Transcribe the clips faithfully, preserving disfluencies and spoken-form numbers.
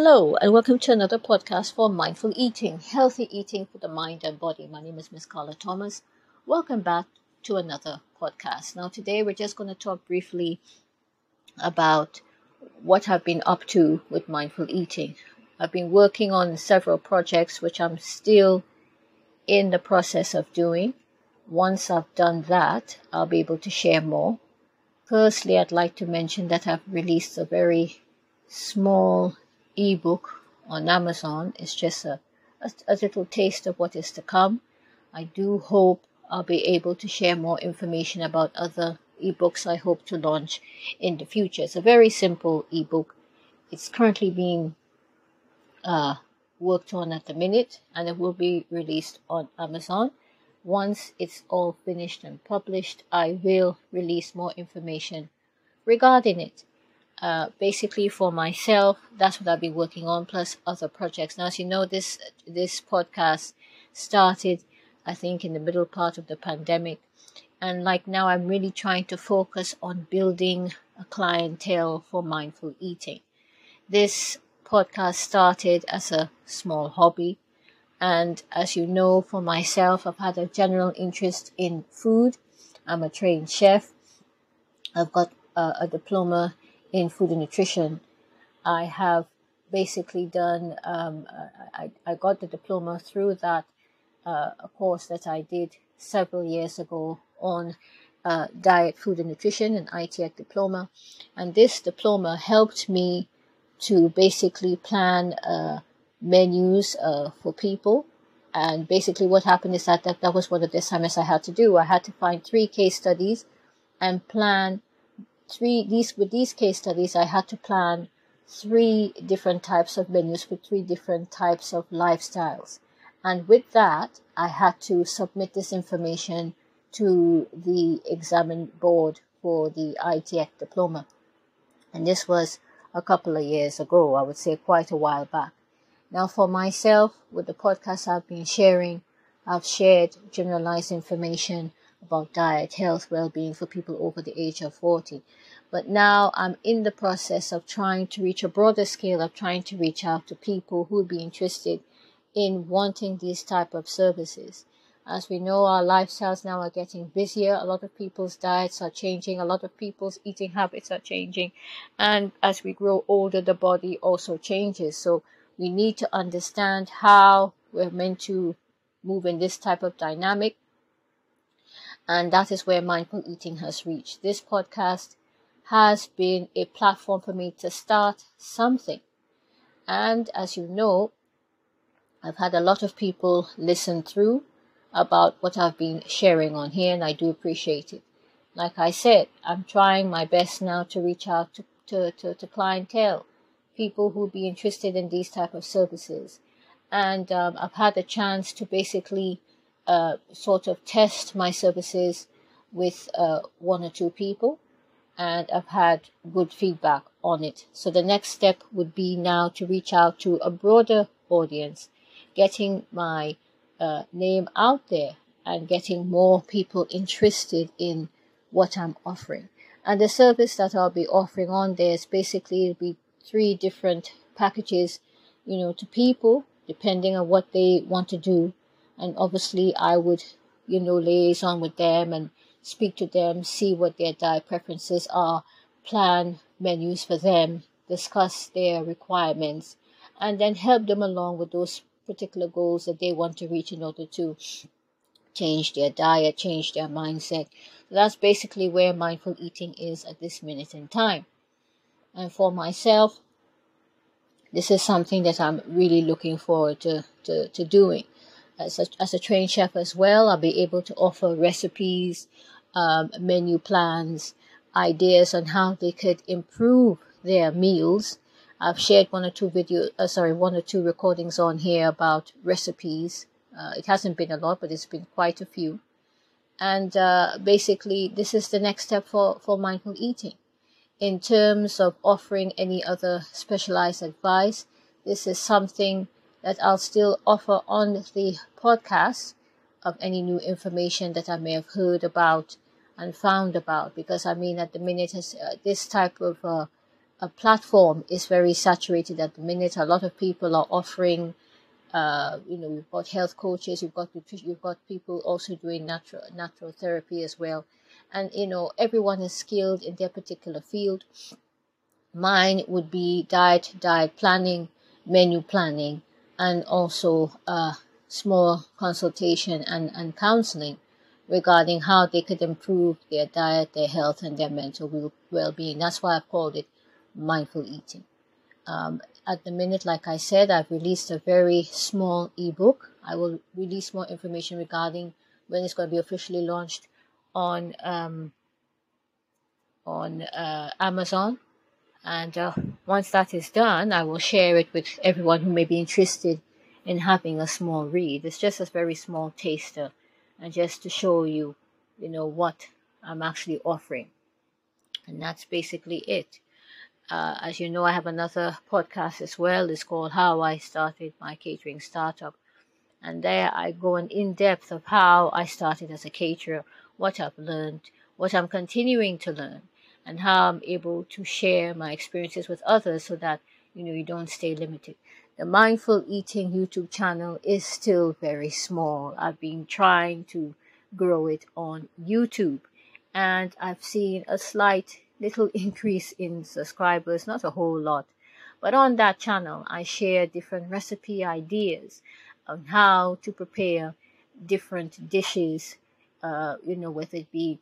Hello, and welcome to another podcast for Mindful Eating, Healthy Eating for the Mind and Body. My name is Miss Carla Thomas. Welcome back to another podcast. Now, today we're just going to talk briefly about what I've been up to with mindful eating. I've been working on several projects which I'm still in the process of doing. Once I've done that, I'll be able to share more. Firstly, I'd like to mention that I've released a very small ebook on Amazon. It's just a, a, a little taste of what is to come. I do hope I'll be able to share more information about other ebooks I hope to launch in the future. It's a very simple ebook. It's currently being uh, worked on at the minute, and it will be released on Amazon. Once it's all finished and published, I will release more information regarding it. Uh, basically, for myself, that's what I've been working on, plus other projects. Now, as you know, this this podcast started, I think, in the middle part of the pandemic. And like now, I'm really trying to focus on building a clientele for mindful eating. This podcast started as a small hobby. And as you know, for myself, I've had a general interest in food. I'm a trained chef. I've got uh, a diploma in food and nutrition. I have basically done, um, I, I got the diploma through that uh, a course that I did several years ago on uh, diet, food and nutrition, an I T E C diploma. And this diploma helped me to basically plan uh, menus uh, for people. And basically what happened is that, that that was one of the assignments I had to do. I had to find three case studies and plan Three these with these case studies, I had to plan three different types of menus for three different types of lifestyles, and with that, I had to submit this information to the examination board for the I T E C diploma, and this was a couple of years ago. I would say quite a while back. Now, for myself, with the podcast I've been sharing, I've shared generalized information about diet, health, well-being for people over the age of forty. But now I'm in the process of trying to reach a broader scale, of trying to reach out to people who would be interested in wanting these type of services. As we know, our lifestyles now are getting busier. A lot of people's diets are changing. A lot of people's eating habits are changing. And as we grow older, the body also changes. So we need to understand how we're meant to move in this type of dynamic. And that is where mindful eating has reached. This podcast has been a platform for me to start something. And as you know, I've had a lot of people listen through about what I've been sharing on here, and I do appreciate it. Like I said, I'm trying my best now to reach out to, to, to, to clientele, people who be interested in these type of services. And um, I've had a chance to basically uh, sort of test my services with uh, one or two people, and I've had good feedback on it. So the next step would be now to reach out to a broader audience, getting my uh, name out there and getting more people interested in what I'm offering. And the service that I'll be offering on there is basically it'll be three different packages, you know, to people depending on what they want to do. And obviously I would, you know, liaison with them and speak to them, see what their diet preferences are, plan menus for them, discuss their requirements, and then help them along with those particular goals that they want to reach in order to change their diet, change their mindset. So that's basically where mindful eating is at this minute in time. And for myself, this is something that I'm really looking forward to, to, to doing. As a, as a trained chef as well, I'll be able to offer recipes, um, menu plans, ideas on how they could improve their meals. I've shared one or two video, uh, sorry, one or two recordings on here about recipes. Uh, it hasn't been a lot, but it's been quite a few. And uh, basically, this is the next step for, for mindful eating. In terms of offering any other specialized advice, this is something that I'll still offer on the podcast of any new information that I may have heard about and found about. Because I mean, at the minute, uh, this type of uh, a platform is very saturated at the minute. A lot of people are offering, uh, you know, you've got health coaches, you've got you've got people also doing natural natural therapy as well, and you know, everyone is skilled in their particular field. Mine would be diet, diet planning, menu planning, and also uh, small consultation and, and counseling regarding how they could improve their diet, their health, and their mental well-being. That's why I've called it mindful eating. Um, at the minute, like I said, I've released a very small ebook. I will release more information regarding when it's going to be officially launched on um, on uh, Amazon. And uh, once that is done, I will share it with everyone who may be interested in having a small read. It's just a very small taster, and just to show you, you know, what I'm actually offering. And that's basically it. Uh, as you know, I have another podcast as well. It's called How I Started My Catering Startup. And there I go in in-depth of how I started as a caterer, what I've learned, what I'm continuing to learn, and how I'm able to share my experiences with others so that, you know, you don't stay limited. The Mindful Eating YouTube channel is still very small. I've been trying to grow it on YouTube, and I've seen a slight little increase in subscribers, not a whole lot. But on that channel, I share different recipe ideas on how to prepare different dishes, uh, you know, whether it be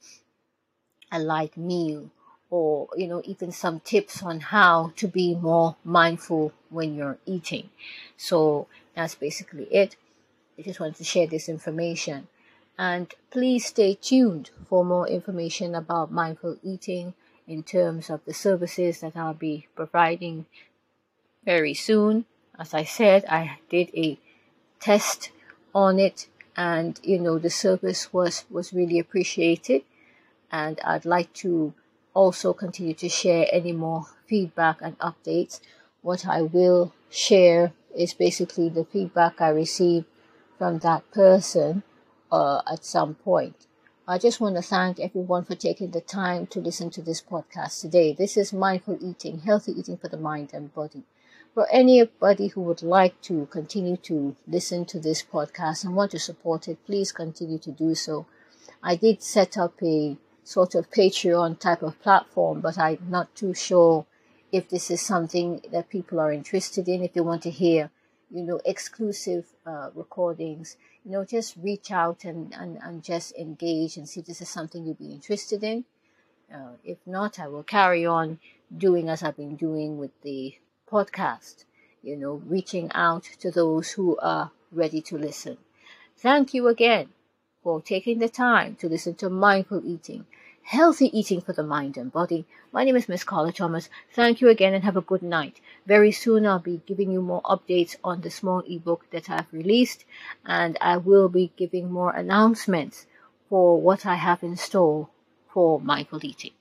a light meal, or, you know, even some tips on how to be more mindful when you're eating. So that's basically it. I just wanted to share this information. And please stay tuned for more information about mindful eating in terms of the services that I'll be providing very soon. As I said, I did a test on it, and, you know, the service was, was really appreciated. And I'd like to also continue to share any more feedback and updates. What I will share is basically the feedback I received from that person uh, at some point. I just want to thank everyone for taking the time to listen to this podcast today. This is Mindful Eating, healthy eating for the mind and body. For anybody who would like to continue to listen to this podcast and want to support it, please continue to do so. I did set up a sort of Patreon type of platform, but I'm not too sure if this is something that people are interested in. If they want to hear, you know, exclusive uh, recordings, you know, just reach out and, and, and just engage and see if this is something you'd be interested in. Uh, if not, I will carry on doing as I've been doing with the podcast, you know, reaching out to those who are ready to listen. Thank you again for taking the time to listen to Mindful Eating, healthy eating for the mind and body. My name is Miss Carla Thomas. Thank you again and have a good night. Very soon I'll be giving you more updates on the small ebook that I've released, and I will be giving more announcements for what I have in store for Mindful Eating.